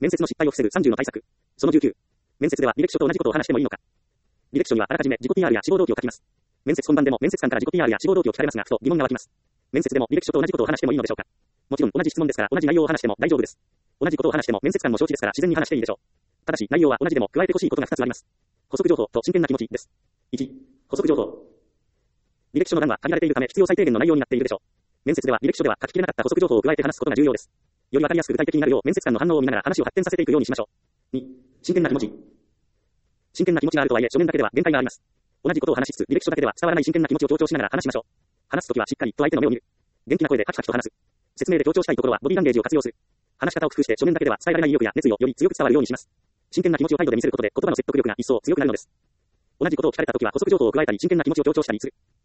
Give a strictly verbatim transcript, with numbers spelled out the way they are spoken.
面接の失敗を防ぐさんじゅうの対策。そのじゅうきゅう。面接では履歴書と同じことを話してもいいのか。履歴書にはあらかじめ自己 ピーアール や志望動機を書きます。面接本番でも面接官から自己 ピーアール や志望動機を聞かれますが、ふと疑問が湧きます。面接でも履歴書と同じことを話してもいいのでしょうか。もちろん同じ質問ですから同じ内容を話しても大丈夫です。同じことを話しても面接官も承知ですから自然に話していいでしょう。ただし内容は同じでも加えてほしいことがふたつあります。補足情報と真剣な気持ちです。いち、補足情報。履歴書の欄は限られているため必要最低限の内容になっているでしょう。面接では履歴書では書ききれなかった補足情報を加えて話すことが重要です。よりわかりやすく具体的になるよう面接官の反応を見ながら話を発展させていくようにしましょう。に、真剣な気持ち。真剣な気持ちがあるとはいえ書面だけでは限界があります。同じことを話しつつ履歴書だけでは伝わらない真剣な気持ちを強調しながら話しましょう。話すときはしっかりと相手の目を見る。元気な声でカキカキと話す。説明で強調したいところはボディランゲージを活用する。話し方を工夫して書面だけでは伝えられない意欲や熱意をより強く伝わるようにします。真剣な気持ちを態度で見せることで言葉の説得力が一層強くなるのです。同じことを聞かれたときは補足情報を加えたり真剣な気持ちを強調したりする。